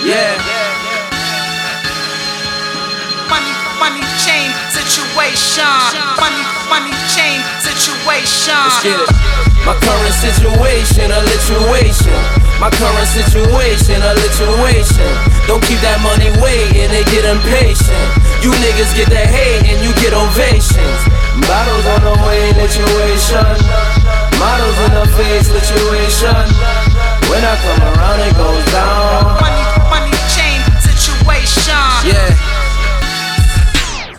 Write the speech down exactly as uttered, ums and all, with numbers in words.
Yeah. Money, money chain situation. Money, money chain situation. Let's get it. My current situation, a lituation. My current situation, a lituation. Don't keep that money waiting, they get impatient. You niggas get that hate and you get ovations. Bottles on the way, lituation. Models in the face, lituation. When I come around, they